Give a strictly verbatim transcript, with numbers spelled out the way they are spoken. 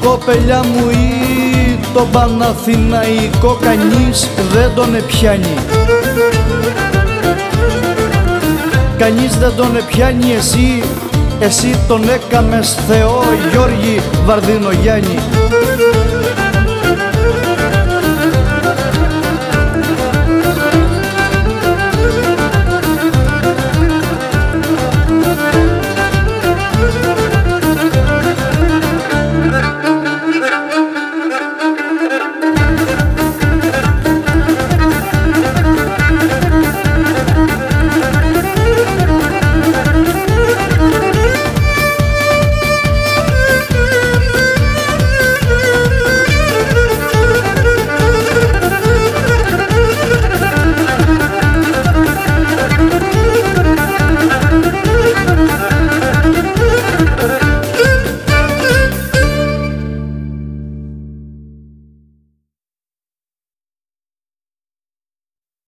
κοπελιά μου ή το Παναθηναϊκό κανείς δεν τον επιάνει. Κανείς δεν τον επιάνει, εσύ, εσύ τον έκαμες Θεό, Γιώργη Βαρδινογιάννη.